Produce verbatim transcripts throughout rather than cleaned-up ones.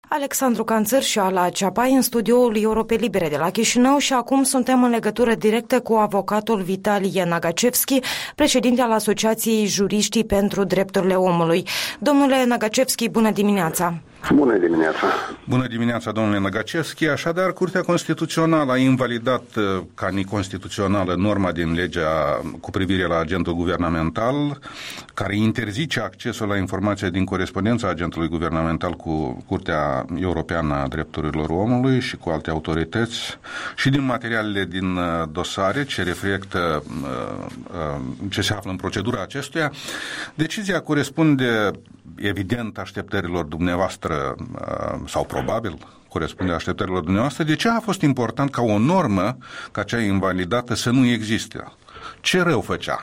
Alexandru Canțăr și Ala Ceapai în studioul Europei Libere de la Chișinău și acum suntem în legătură directă cu avocatul Vitalie Nagacevski, președinte al Asociației Juriștii pentru Drepturile Omului. Domnule Nagacevski, bună dimineața! Bună dimineața! Bună dimineața, domnule Nagacevski. Așadar, Curtea Constituțională a invalidat ca neconstituțională norma din legea cu privire la agentul guvernamental, care interzice accesul la informația din corespondența agentului guvernamental cu Curtea Europeană a Drepturilor Omului și cu alte autorități și din materialele din dosare ce reflectă ce se află în procedura acestuia. Decizia corespunde evident așteptărilor dumneavoastră sau probabil corespunde așteptărilor dumneavoastră. De ce a fost important ca o normă ca cea invalidată să nu existe? Ce rău făcea?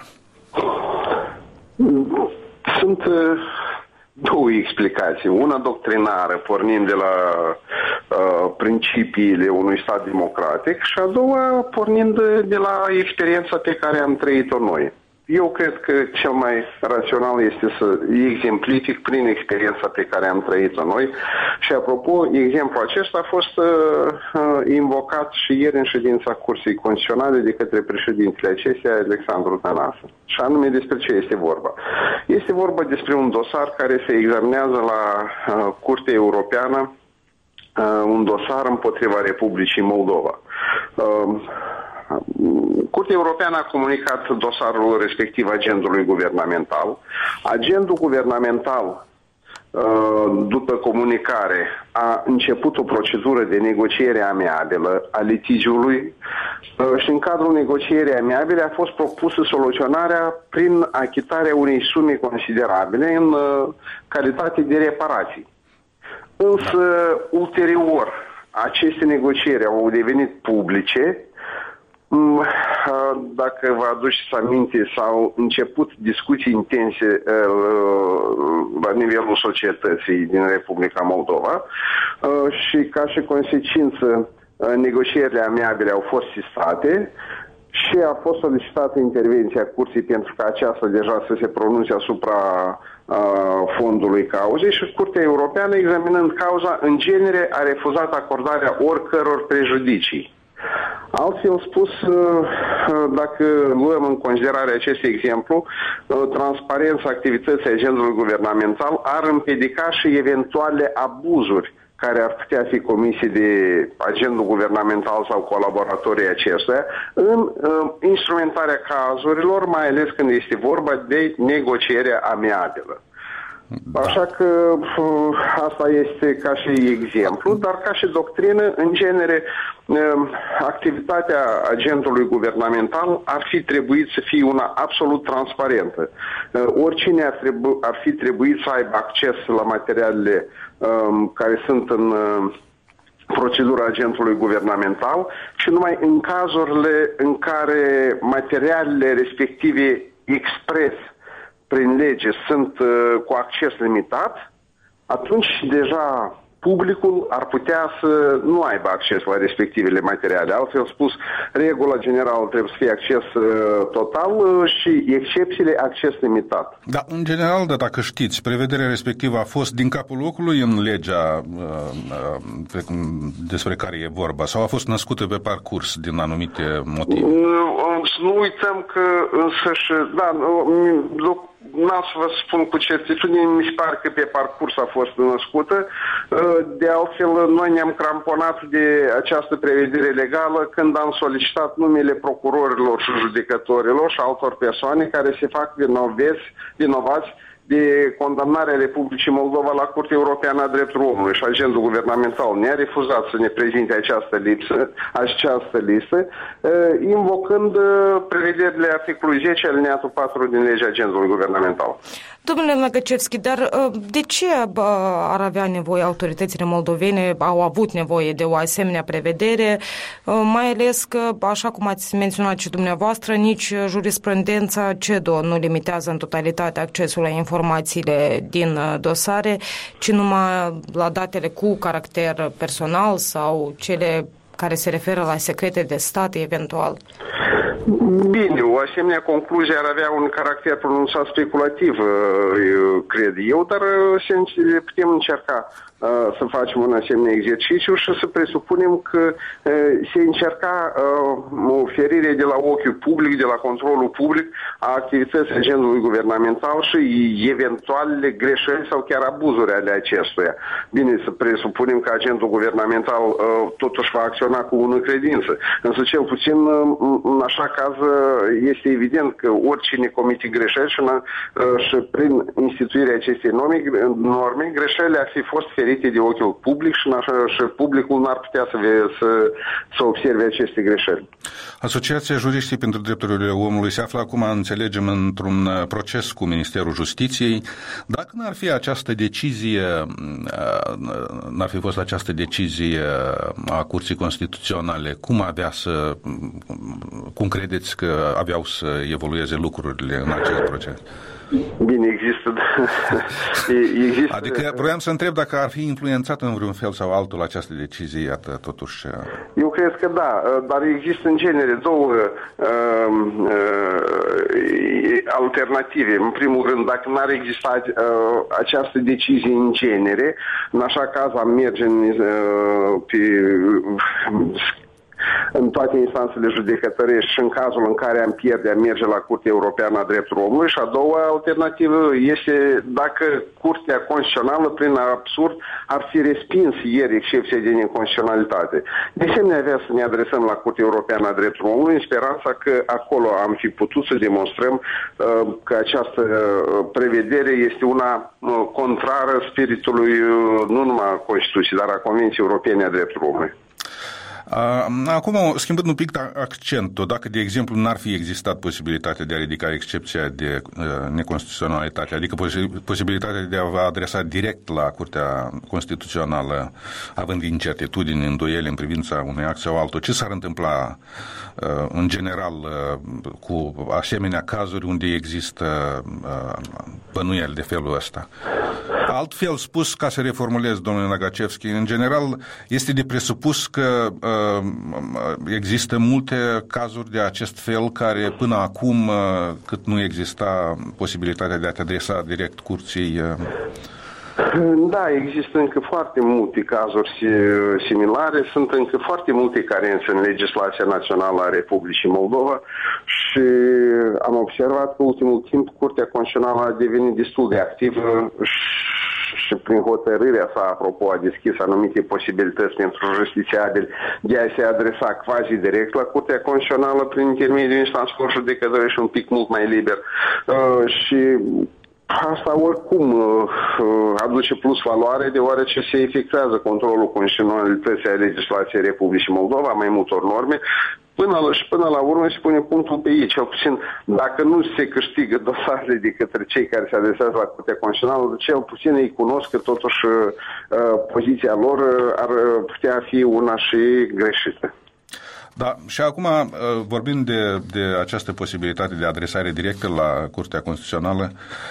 Sunt două explicații. Una doctrinară, pornind de la uh, principiile unui stat democratic, și a doua pornind de la experiența pe care am trăit-o noi. Eu cred că cel mai rațional este să exemplific prin experiența pe care am trăit-o noi. Și apropo, exemplul acesta a fost uh, invocat și ieri în ședința Curții Constituționale de către președintele acesteia, Alexandru Tănase. Și anume despre ce este vorba. Este vorba despre un dosar care se examinează la uh, Curtea Europeană, uh, un dosar împotriva Republicii Moldova. Uh, Curtea Europeană a comunicat dosarul respectiv agentului guvernamental. Agentul guvernamental, după comunicare, a început o procedură de negociere amiabilă a litigiului și în cadrul negocierii amiabile a fost propusă soluționarea prin achitarea unei sume considerabile în calitate de reparații. Însă, ulterior, aceste negocieri au devenit publice. Dacă vă aduceți aminte, s-au început discuții intense la nivelul societății din Republica Moldova și ca și consecință negocierile amiabile au fost sistate și a fost solicitată intervenția Curții pentru ca aceasta deja să se pronunțe asupra fondului cauzei și Curtea Europeană, examinând cauza, în genere a refuzat acordarea oricăror prejudicii. Altfel spus, dacă luăm în considerare acest exemplu, transparența activității agentului guvernamental ar împiedica și eventuale abuzuri care ar putea fi comise de agentul guvernamental sau colaboratorii acestuia în instrumentarea cazurilor, mai ales când este vorba de negocierea amiabilă. Așa că asta este ca și exemplu, dar ca și doctrină, în genere, activitatea agentului guvernamental ar fi trebuit să fie una absolut transparentă. Oricine ar, trebu- ar fi trebuit să aibă acces la materialele um, care sunt în uh, procedura agentului guvernamental și numai în cazurile în care materialele respective expres prin lege sunt uh, cu acces limitat, atunci deja publicul ar putea să nu aibă acces la respectivele materiale. Altfel spus, regula generală trebuie să fie acces uh, total uh, și excepțiile acces limitat. Da, în general, da, dacă știți, prevederea respectivă a fost din capul locului în legea uh, uh, despre care e vorba sau a fost născută pe parcurs din anumite motive? Uh, să nu uităm că însăși, da, uh, n-am să vă spun cu certitudine, mi se pare că pe parcurs a fost născută. De altfel, noi ne-am cramponat de această prevedere legală când am solicitat numele procurorilor și judecătorilor și altor persoane care se fac vinovați, vinovați de condamnarea Republicii Moldova la Curtea Europeană a Drepturilor Omului și agentul guvernamental ne-a refuzat să ne prezinte această lipsă, această listă, invocând prevederile articolului zece alineatul patru din legea agentului guvernamental. Domnule Nagacevski, dar de ce ar avea nevoie autoritățile moldovene, au avut nevoie de o asemenea prevedere, mai ales că, așa cum ați menționat și dumneavoastră, nici jurisprudența CEDO nu limitează în totalitate accesul la informațiile din dosare, ci numai la datele cu caracter personal sau cele care se referă la secrete de stat, eventual? Bine, o asemenea concluzie ar avea un caracter pronunțat speculativ, cred eu, dar putem încerca să facem un asemenea exercițiu și să presupunem că se încerca oferirea de la ochiul public, de la controlul public a activității agentului guvernamental și eventualele greșeli sau chiar abuzuri ale acestuia. Bine, să presupunem că agentul guvernamental totuși va acționa cu bună credință. Însă cel puțin în așa caz este evident că oricine comite greșeli și, și prin instituirea acestei norme, norme greșelile ar fi fost ferite de ochiul public și, și publicul n-ar putea să, să, să observe aceste greșeli. Asociația Juriștii pentru Drepturile Omului se află acum, înțelegem, într-un proces cu Ministerul Justiției. Dacă n-ar fi această decizie, n-ar fi fost această decizie a Curții Constituționale, cum avea să, cum credeți că aveau să evolueze lucrurile în acest proces? Bine, există, există... Adică vroiam să întreb dacă ar fi influențat în vreun fel sau altul această decizie, iată, totuși... Eu cred că da, dar există în genere două uh, uh, alternative. În primul rând, dacă n-ar exista uh, această decizie în genere, în așa caz am merge în, uh, pe... în toate instanțele judecătorești și în cazul în care am pierde, am merge la Curtea Europeană a Drepturilor Omului. Și a doua alternativă este dacă Curtea Constituțională, prin absurd, ar fi respins ieri excepția de neconstituționalitate. De asemenea, avea să ne adresăm la Curtea Europeană a Drepturilor Omului în speranța că acolo am fi putut să demonstrăm uh, că această uh, prevedere este una uh, contrară spiritului uh, nu numai a Constituției, dar a Convenției Europene a Drepturilor Omului. Acum, schimbând un pic accentul, dacă, de exemplu, n-ar fi existat posibilitatea de a ridica excepția de neconstituționalitate, adică posibilitatea de a vă adresa direct la Curtea Constituțională, având incertitudini, îndoieli în privința unui act sau altul, ce s-ar întâmpla în general cu asemenea cazuri unde există bănuieli de felul ăsta? Altfel spus, ca să reformulez, domnule Nagacevski, în general este de presupus că există multe cazuri de acest fel care până acum, cât nu exista posibilitatea de a te adresa direct curții. Da, există încă foarte multe cazuri similare, sunt încă foarte multe carențe în legislația națională a Republicii Moldova și am observat că în ultimul timp Curtea Constituțională a devenit destul de activă și prin hotărârea sa, apropo, a deschis anumite posibilități pentru justițiabili de a se adresa quasi direct la Curtea Constituțională prin intermediul instanțelor judecătorești și un pic mult mai liber. Uh, și asta oricum uh, aduce plus valoare, deoarece se efectuează controlul constituționalității a legislației Republicii Moldova, mai multor norme. Până la, și până la urmă se pune punctul pe ei. Cel puțin, dacă nu se câștigă dosarele de către cei care se adresează la Curtea Constituțională, cel puțin ei cunosc că totuși uh, poziția lor ar putea fi una și greșită. Da, și acum, vorbind de, de această posibilitate de adresare directă la Curtea Constituțională,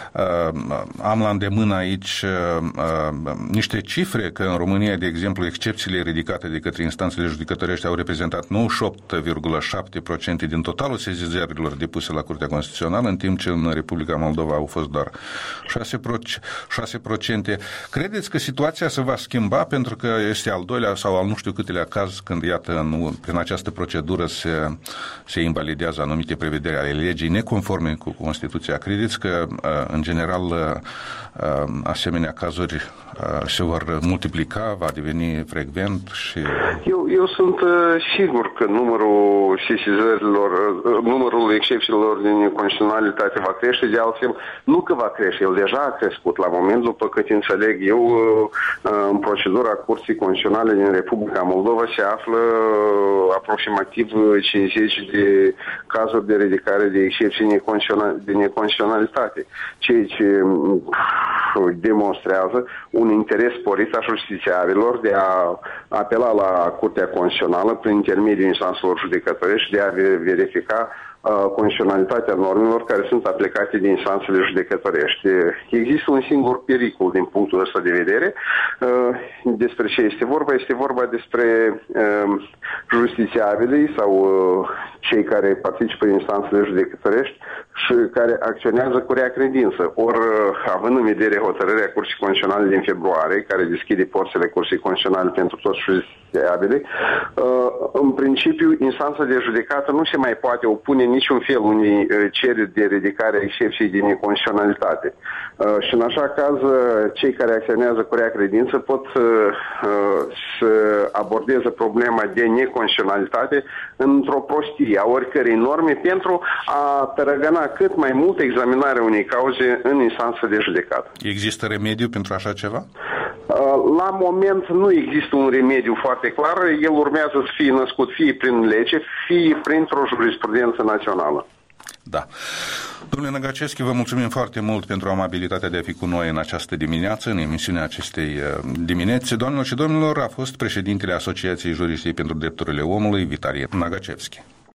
am la îndemână aici niște cifre că în România, de exemplu, excepțiile ridicate de către instanțele judecătorești au reprezentat nouăzeci și opt virgulă șapte la sută din totalul sesizărilor depuse la Curtea Constituțională, în timp ce în Republica Moldova au fost doar șase la sută. Credeți că situația se va schimba pentru că este al doilea sau al nu știu câtelea caz când, iată, în, prin această procedură se, se invalidează anumite prevederi ale legii neconforme cu Constituția? Credeți că, în general, asemenea cazuri se vor multiplica, va deveni frecvent? Și... Eu, eu sunt sigur că numărul sesizărilor, numărul excepțiilor din neconstituționalitate va crește, de altfel, nu că va crește, el deja a crescut la moment, după cât înțeleg eu, în procedura Curții Constituționale din Republica Moldova se află aproximativ cincizeci de cazuri de ridicare de excepții de neconstituționalitate, ceea ce demonstrează un interes sporit a justițiarilor de a apela la Curtea Constituțională prin intermediul instanțelor judecătorești de a verifica condiționalitatea normelor care sunt aplicate de instanțele judecătorești. Există un singur pericol din punctul ăsta de vedere. Despre ce este vorba? Este vorba despre justițiabilii sau cei care participă în instanțele judecătorești și care acționează cu rea credință. Ori, având în vedere hotărârea Curții Constituționale din februarie, care deschide porțile Curții Constituționale pentru toți justițiabilii, în principiu, instanța de judecată nu se mai poate opune niciun fel unei cereri de ridicare a excepției de neconstituționalitate. Și în așa caz, cei care acționează cu rea credință pot să abordeze problema de neconstituționalitate într-o prostie a oricărei norme pentru a tărăgăna cât mai mult examinarea unei cauze în instanță de judecată. Există remediu pentru așa ceva? La moment nu există un remediu foarte clar. El urmează să fie născut fie prin lege, fie printr-o jurisprudență națională. Da. Domnule Năgaceschi, vă mulțumim foarte mult pentru amabilitatea de a fi cu noi în această dimineață, în emisiunea acestei dimineți. Doamnelor și domnilor, a fost președintele Asociației Juriștii pentru Drepturile Omului, Vitalie Năgaceschi.